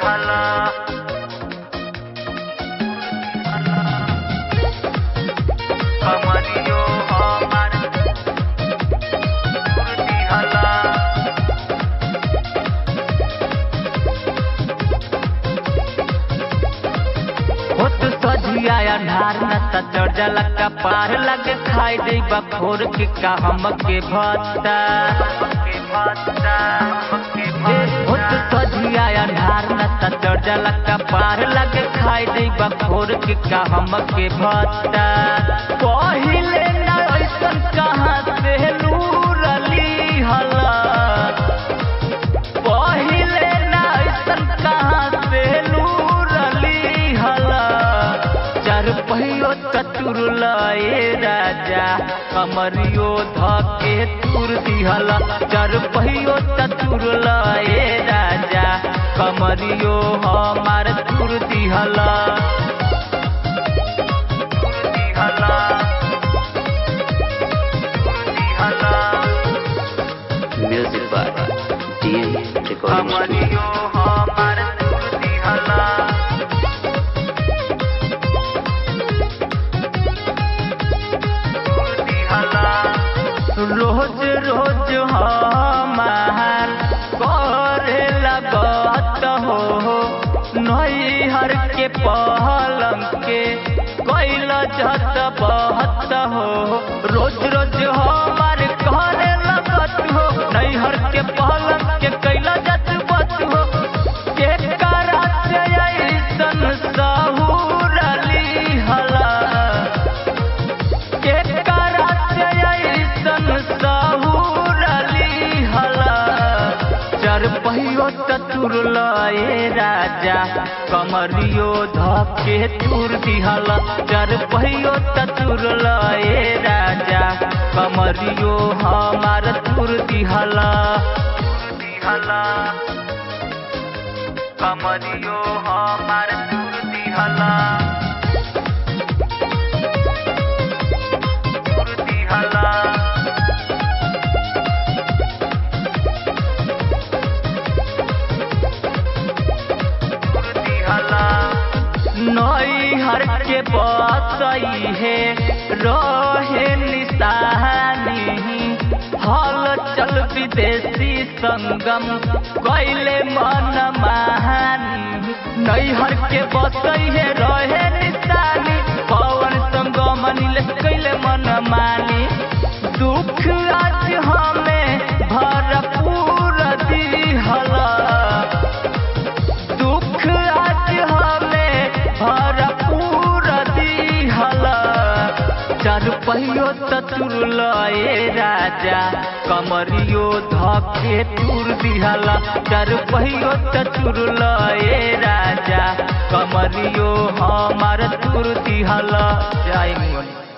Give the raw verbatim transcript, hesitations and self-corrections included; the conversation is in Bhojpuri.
दिहला कमरियो हमार तूर दिहला हो तो सजिया अन्हार नशा चढ़ जाला का पार लगे खाई दे बखोर के का हमके भत्ता हो तो सजिया अन्हार नशा चढ़ जाला का पार लगे खाई दे बखोर के का हमके भत्ता पहिले ना ऐसन कहाँ से लूरली हला पहिले ना ऐसन कहाँ से लूरली हला चार पहियो चतुर लए राजा कमरियो धके तुर दिहला चार पहियो चतुर लए राजा कमरियो हमार तुर दिहला तुर दिहला तुर दिहला Music by D M Recording Studio. कमरियो हमार तुर दिहला रोज रोज हमार करे लगत हो नैहर के पहलम के कैल जत बहत हो रोज रोज हमार करे लगत हो नैहर के पहलम के कैल जत बत हो के करा से ऐसन सहूरली हला के करा से ऐसन सहूरली हला चार पहियो चतुर लए राजा कमरियो धके तुर दिहला चार पहियो चतुर लए राजा कमरियो हमार तुर दिहला दिहला कमरियो हमार तुर दिहला तुर दिहला नैहर के बसई है रहे निशानी हल चल विदेशी संगम कैले मन महानी नैहर के बसई है रहे निशानी पवन संगम नीलेश कैले मन मानी दुख आज हमें भरपूर दिहला दुख आज हमें भरपूर दिहला चार पहियो चतुर लए राजा कमरियो धके तुर दिहला चार पहियो चतुर लए राजा कमरियो हमार तुर दिहला जय मुनि।